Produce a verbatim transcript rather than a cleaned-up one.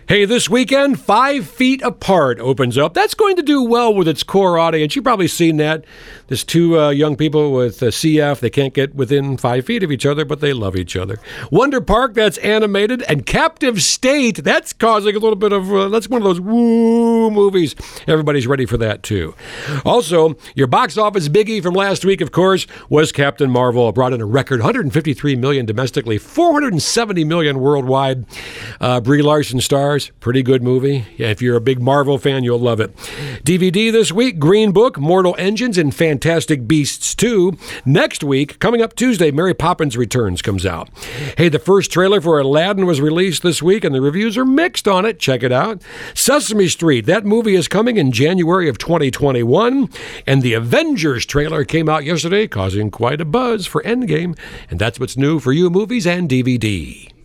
Hey, this weekend, Five Feet Apart opens up. That's going to do well with its core audience. You've probably seen that. There's two uh, young people with uh, C F. They can't get within five feet of each other, but they love each other. Wonder Park, that's animated. And Captive State, that's causing a little bit of, uh, that's one of those woo movies. Everybody's ready for that, too. Also, your box office biggie from last week, of course, was Captain Marvel. It brought in a record one hundred fifty-three million dollars domestically, four hundred seventy million dollars worldwide. Uh, Brie Larson stars. Pretty good movie. Yeah, if you're a big Marvel fan, you'll love it. D V D this week, Green Book, Mortal Engines, and Fantastic Beasts two. Next week, coming up Tuesday, Mary Poppins Returns comes out. Hey, the first trailer for Aladdin was released this week, and the reviews are mixed on it. Check it out. Sesame Street, that movie is coming in January of twenty twenty-one, and the Avengers trailer came out yesterday, causing quite a buzz for Endgame, and that's what's new for you movies and D V D.